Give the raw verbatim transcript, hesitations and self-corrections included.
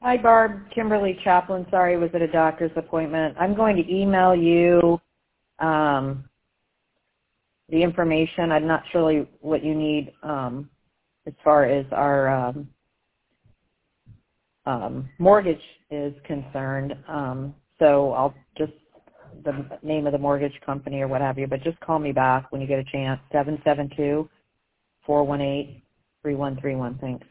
Hi, Barb. Kimberly Chaplin. Sorry, I was at a doctor's appointment. I'm going to email you um, the information. I'm not sure what you need um, as far as our um, um, mortgage is concerned. Um, so I'll just, the name of the mortgage company or what have you, but just call me back when you get a chance, seven seven two, four one eight, three one three one. Thanks.